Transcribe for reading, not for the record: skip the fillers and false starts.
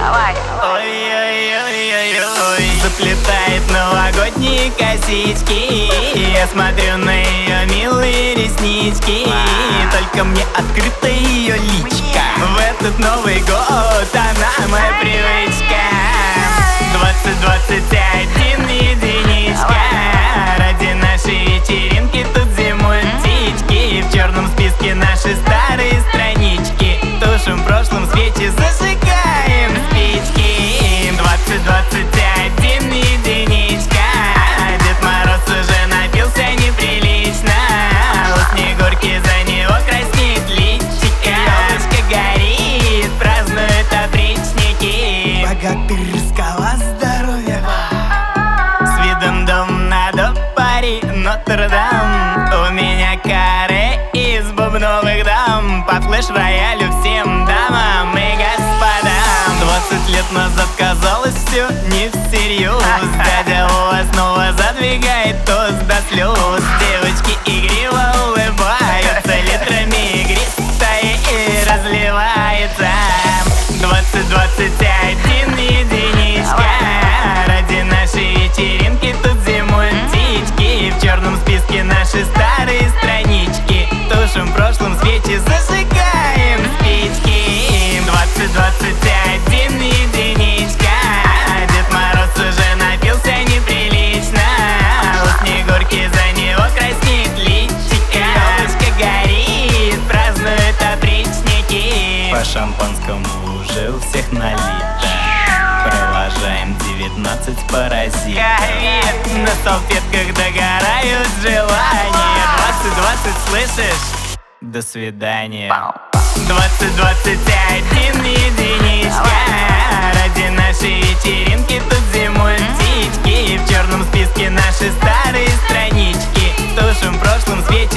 Давай. Ой-ой-ой-ой-ой, заплетает новогодние косички. Я смотрю на ее милые реснички. Только мне открыта ее личка. В этот Новый год она моя привычка. 2021 единичка. Ради нашей вечеринки тут зимуют птички. В черном списке наши старые странички. Тушим в прошлом свечи, зажигаем спички. 2021 единичка. Дед Мороз уже напился неприлично. У Снегурки за него краснеет личико. Елочка горит, празднуют опричники. Богатырского здоровья. С видом дом на Пари, Нотр-Дам. У меня каре из бубновых дам. По флеш-роялю всем дамам и господам. 20 лет назад казалось все не всерьез. Дядя Вова снова задвигает тост до слез. Девочки игриво улыбаются, литрами игристое и разливается. 2021 единичка. Ради нашей вечеринки тут зимуют птички. В черном списке наши старые странички. Тушим в прошлом свечи, зажигаем спички. 2021 единичка. Дед Мороз уже напился неприлично. У Снегурки за него краснеет личико. Елочка горит, празднуют опричники. По шампанскому уже у всех налито. Провожаем 19 паразитов. Ковид, на салфетках догорают желания. 2020, слышишь? До свидания. 2021 единичка. Ради нашей вечеринки тут зимуют птички. В черном списке наши старые странички. Тушим в прошлом свете.